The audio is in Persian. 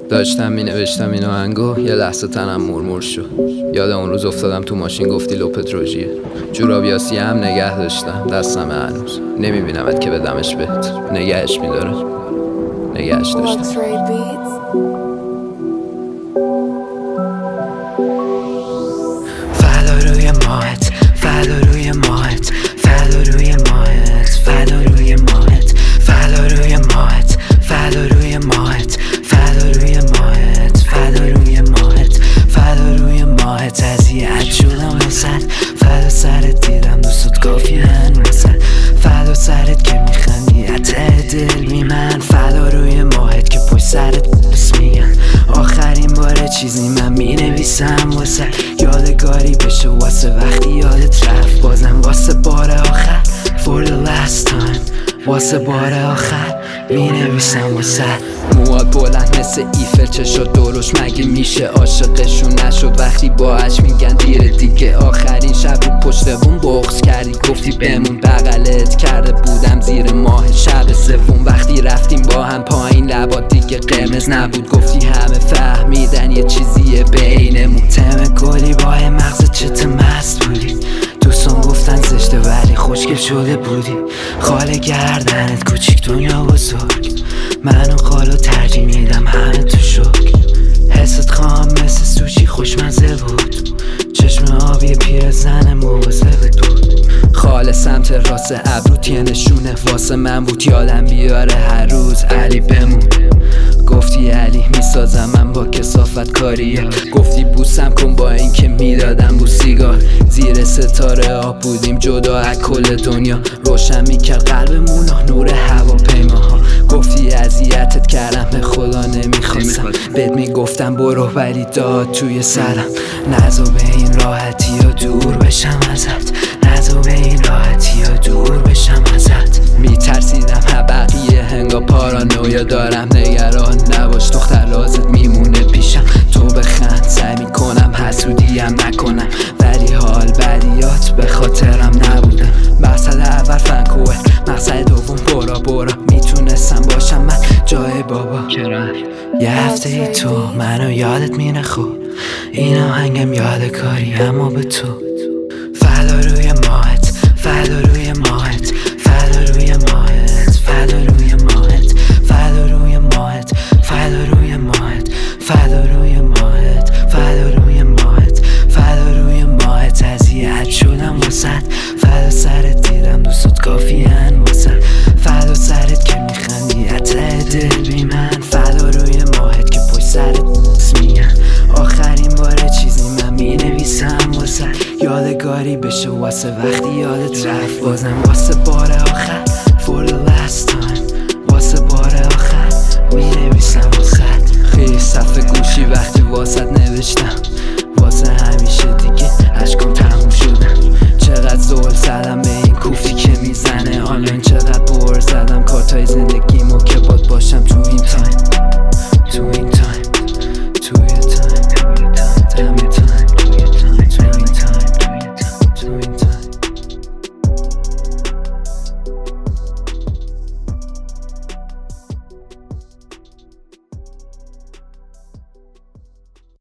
داشتم می نوشتم این آهنگو، یه لحظه تنم مرمور شد. یاد اون روز افتادم تو ماشین گفتی لو پتروژیه. جورابیاسی هم نگه داشتم دستم هنوز. نمیبینمت که بدمش بهت، نگهش میداره، نگهش داشتم. فدا روی ماهت، فدا روی ماهت، فدا روی ماهت، فدا روی ماهت، فدا روی ماهت، فدا روی ماهت، فدا روی ماهت، فدا روی ماهت، فدا روی ماهت. اذیت شدم وسط، فدا سرت دیدم دوستت کافیه وسط، فدا سرت که میخندی ته دل میمن، فدا روی ماهت که پشت سرت بس میگن آخرین باره چیزی من مینویسم واسه یادگاری بشه، واسه وقتی یادت رفت، بازم واسه بار آخر for the last time، واسه بار آخر مینویسم واسه. مواد بلند مثل ایفل، چشات درش مگه میشه عاشقشون نشد وقتی باهاش میگن دیر دیگه. آخرین شب رو پشت بوم بغض کردی، گفتی بمون بغلت کرده بودم زیر ماه شب سوم. وقتی رفتیم با هم پایین لبات دیگه قرمز نبود، گفتی همه فهمیدن یه چیزیه بینمون. تم گلی با مغز چت مست بودی، دوستان گفتن زشته ولی خوشگل شده بودی. خاله گردنت کوچیک دنیا بزرگ، منو خالو ترجیح میدم همه تو شک. حست خواهم مثل سوشی خوشمزه بود، چشم آبی پیرزن مواظبت بود. خاله سمت راست ابروت یه نشونه واسه من بود، یادم بیاره هر روز علی بمون. گفتی علی میسازم من با کثافت کاریه، گفتی بوسم کن با این که میدادم بو سیگار. زیر ستاره آب بودیم جدا از کل دنیا، روشن میکرد قلبمون نور هواپیماها. گفتی اذیتت کردم به خدا نمیخواستم، بهت میگفتم برو ولی داد توی سرم. نزو به این راحتی یا دور بشم ازت، نزو به این راحتی یا دور بشم ازت. میترسیدم بقیه هنگا پارانویا دارم، نگران نباش دختر لازت میمونه پیشم. تو بخند سعی میکنم حسودیم نکنم، ولی حال بدیات به خاطرم نبودم. مقصد اول فنکوه، مقصد دوم برا میتونستم باشم من جای بابا. یه هفته ای تو منو یادت مینه خوب، این آهنگم یادگاری اما به تو. فدا روی ماهت، فدا روی ماهت، فدا روی ماهت، فدا روی ماهت، فدا روی ماهت، فدا روی ماهت، فدا روی ماهت، فدا روی ماهت، فدا روی ماهت. اذیت شدم وسط، فدا سرت دیدم دوستت کافیه واسه، فدا سرت که میخندی ته دل بی من، فدا روی ماهت که پشت سرت میگن آخرین باره چیزی من مینویسم واسه یادگاری بشه، واسه وقتی یادت رفت، بازم واسه بار آخر for the last time، واسه بار آخر مینویسم واسه. خیلی صفحه گوشی وقتی واسط نوشتم، واسه